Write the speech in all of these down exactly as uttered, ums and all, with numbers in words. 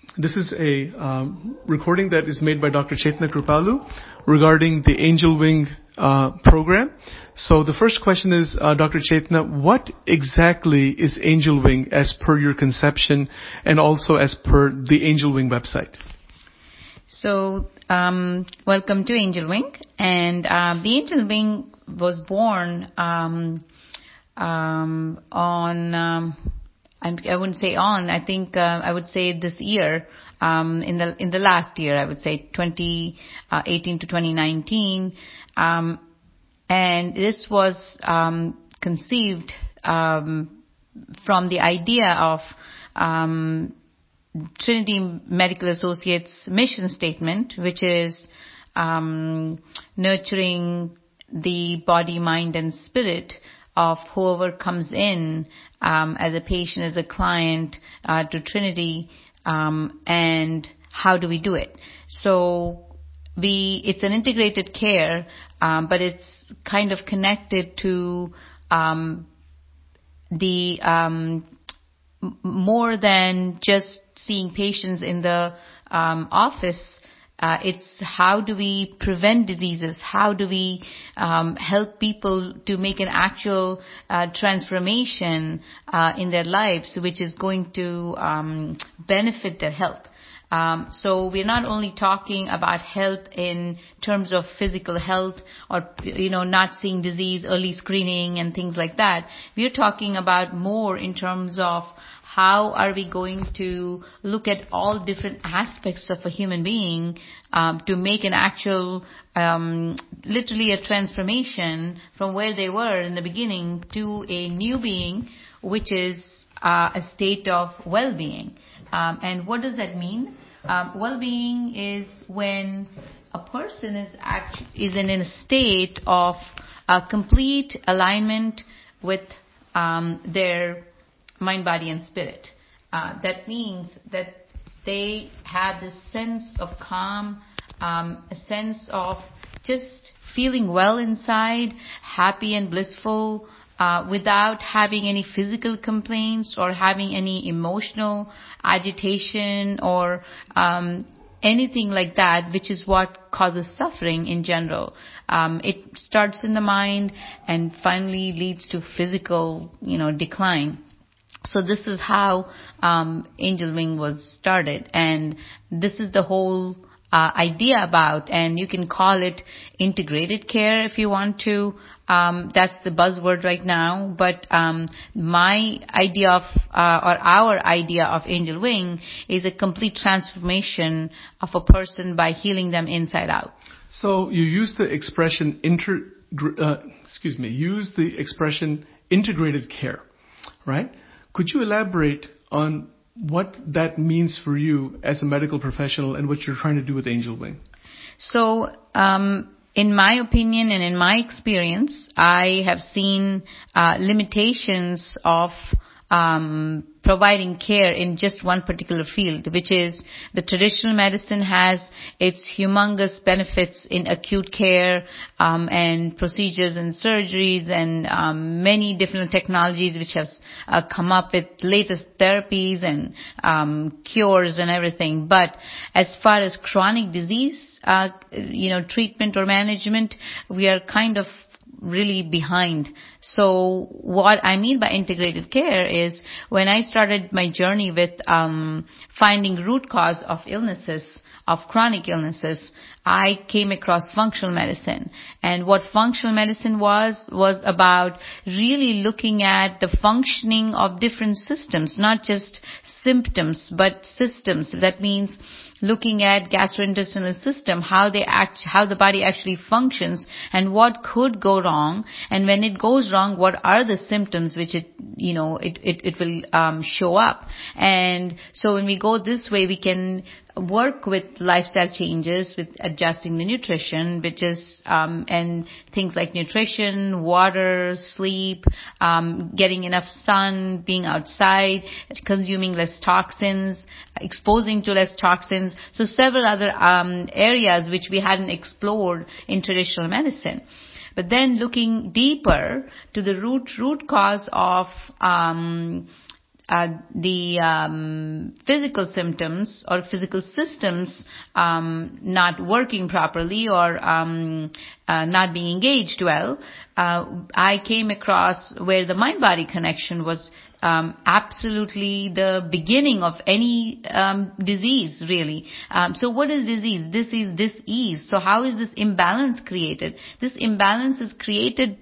this is a um, recording that is made by Doctor Chaitanya Kripalu regarding the Angel Wing uh, program. So the first question is, uh, Doctor Chaitanya, what exactly is Angel Wing as per your conception and also as per the Angel Wing website? So, um, welcome to Angel Wing. And uh, the Angel Wing was born um, um, on... Um, I wouldn't say on. I think uh, I would say this year, um, in the in the last year, I would say twenty eighteen to twenty nineteen, um, and this was um, conceived um, from the idea of um, Trinity Medical Associates' mission statement, which is um, nurturing the body, mind, and spirit of whoever comes in um, as a patient, as a client uh, to Trinity, um, and how do we do it? So we, it's an integrated care, um, but it's kind of connected to um, the um, more than just seeing patients in the um, office. Uh, it's how do we prevent diseases? How do we um, help people to make an actual uh, transformation uh, in their lives, which is going to um, benefit their health? Um, so we're not only talking about health in terms of physical health or, you know, not seeing disease, early screening and things like that. We're talking about more in terms of how are we going to look at all different aspects of a human being um, to make an actual, um, literally a transformation from where they were in the beginning to a new being, which is uh, a state of well-being. Um, and what does that mean? Um, well-being is when a person is act- is in a state of uh, complete alignment with um, their mind, body, and spirit. Uh, that means that they have this sense of calm, um, a sense of just feeling well inside, happy and blissful, uh, without having any physical complaints or having any emotional agitation or um, anything like that, which is what causes suffering in general. Um, it starts in the mind and finally leads to physical, you know, decline. So this is how um, Angel Wing was started, and this is the whole uh, idea about, and you can call it integrated care if you want to. Um, that's the buzzword right now, but um, my idea of, uh, or our idea of Angel Wing is a complete transformation of a person by healing them inside out. So you use the expression inter, uh, excuse me, use the expression integrated care, right? Could you elaborate on what that means for you as a medical professional and what you're trying to do with Angel Wing? So, um, in my opinion and in my experience, I have seen uh, limitations of um, providing care in just one particular field, which is the traditional medicine has its humongous benefits in acute care um, and procedures and surgeries and um, many different technologies which have uh, come up with latest therapies and um, cures and everything. But as far as chronic disease, uh, you know, treatment or management, we are kind of really behind. So what I mean by integrated care is when I started my journey with um, finding root cause of illnesses, of chronic illnesses, I came across functional medicine. And what functional medicine was, was about really looking at the functioning of different systems, not just symptoms, but systems. That means looking at gastrointestinal system, how they act, how the body actually functions and what could go wrong. And when it goes wrong, what are the symptoms which it, you know, it, it, it will um, show up. And so when we go this way, we can work with lifestyle changes, with adjusting the nutrition, which is, um, and things like nutrition, water, sleep, um, getting enough sun, being outside, consuming less toxins, exposing to less toxins. So several other um, areas which we hadn't explored in traditional medicine. But then looking deeper to the root root cause of um, uh, the um, physical symptoms or physical systems um, not working properly or um, uh, not being engaged well, uh, I came across where the mind-body connection was Um, absolutely the beginning of any um, disease, really. Um, so what is disease? This is dis-ease. So how is this imbalance created? This imbalance is created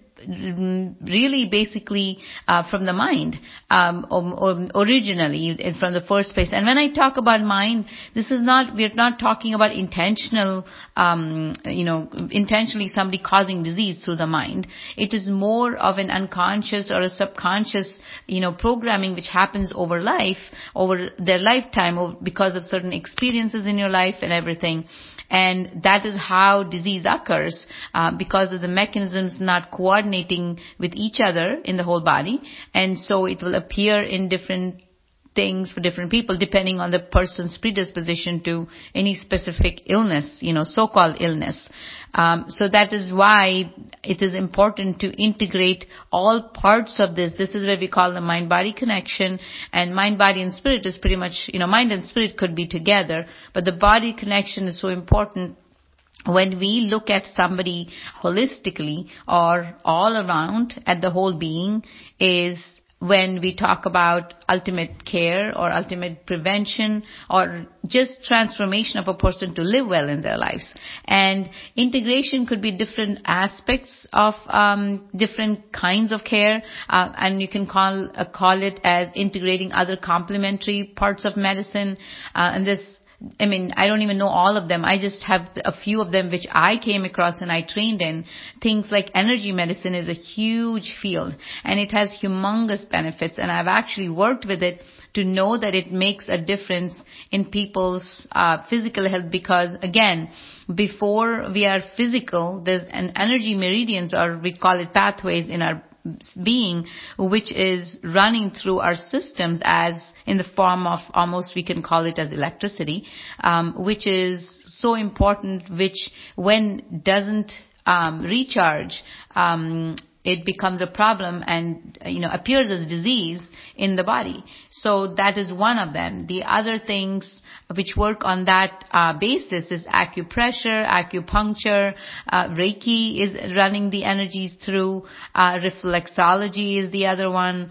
really basically uh, from the mind um, or, or originally from the first place. And when I talk about mind, this is not, we're not talking about intentional, um, you know, intentionally somebody causing disease through the mind. It is more of an unconscious or a subconscious, you know, programming which happens over life, over their lifetime, because of certain experiences in your life and everything. And that is how disease occurs, uh, because of the mechanisms not coordinating with each other in the whole body. And so it will appear in different things for different people, depending on the person's predisposition to any specific illness, you know, so-called illness. Um, so that is why it is important to integrate all parts of this. This is what we call the mind-body connection, and mind-body and spirit is pretty much, you know, mind and spirit could be together, but the body connection is so important. When we look at somebody holistically or all around at the whole being is when we talk about ultimate care or ultimate prevention or just transformation of a person to live well in their lives. And integration could be different aspects of um, different kinds of care, uh, and you can call uh, call it as integrating other complementary parts of medicine. Uh, and this I mean, I don't even know all of them. I just have a few of them which I came across and I trained in. Things like energy medicine is a huge field and it has humongous benefits, and I've actually worked with it to know that it makes a difference in people's uh, physical health, because again, before we are physical, there's an energy meridians, or we call it pathways in our being, which is running through our systems as in the form of almost, we can call it as electricity, um, which is so important, which when doesn't um, recharge, um, it becomes a problem and, you know, appears as disease in the body. So that is one of them. The other things which work on that uh, basis is acupressure, acupuncture, uh, Reiki is running the energies through, uh, reflexology is the other one,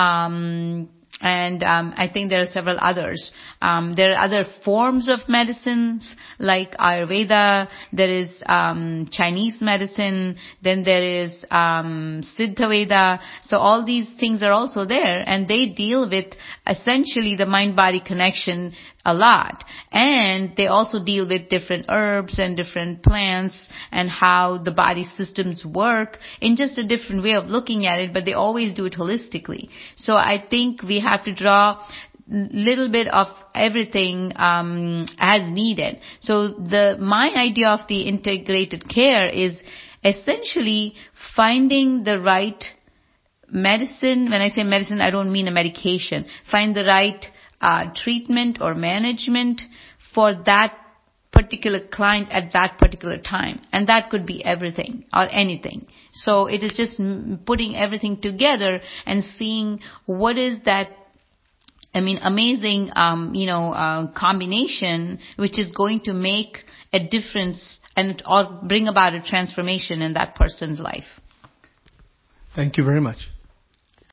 um, and um, I think there are several others. Um, there are other forms of medicines like Ayurveda, there is um, Chinese medicine, then there is um, Siddha Veda. So all these things are also there, and they deal with essentially the mind-body connection a lot. And they also deal with different herbs and different plants and how the body systems work in just a different way of looking at it, but they always do it holistically. So I think we have to draw little bit of everything um, as needed. So the my idea of the integrated care is essentially finding the right medicine. When I say medicine, I don't mean a medication. Find the right uh, treatment or management for that particular client at that particular time. And that could be everything or anything. So it is just putting everything together and seeing what is that, I mean, amazing, um, you know, uh, combination which is going to make a difference and or bring about a transformation in that person's life. Thank you very much.